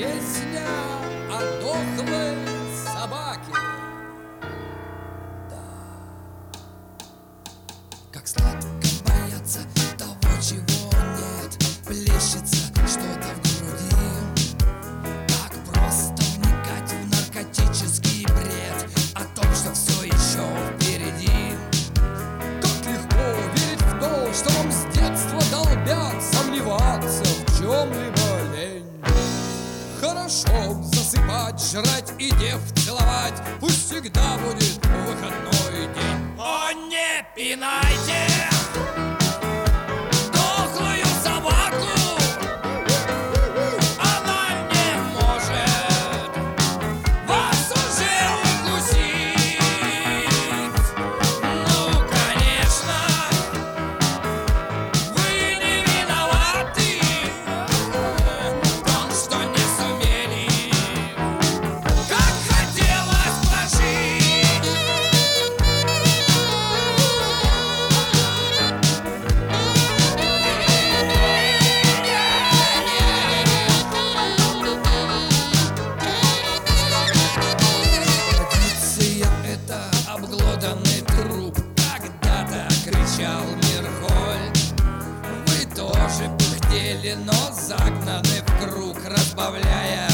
Песня о дохлой собаке. Как сладко бояться того, чего нет. Плещется что-то в груди. Как просто вникать в наркотический бред о том, что все еще впереди. Как легко верить в то, что вам с детства долбят. Сомневаться в чем-либо лень. Хорошо засыпать, жрать и дев целовать. Пусть всегда будет выходной день. О, не пинайте дохлую собаку, она не может вас уже укусить. Ну, конечно, вы не виноваты в том, что не сумели, как хотелось прожить. Традиция — это обглоданный труп. Когда-то кричал Мирхольд. Вы тоже пыхтели, но загнаны в круг, разбавляя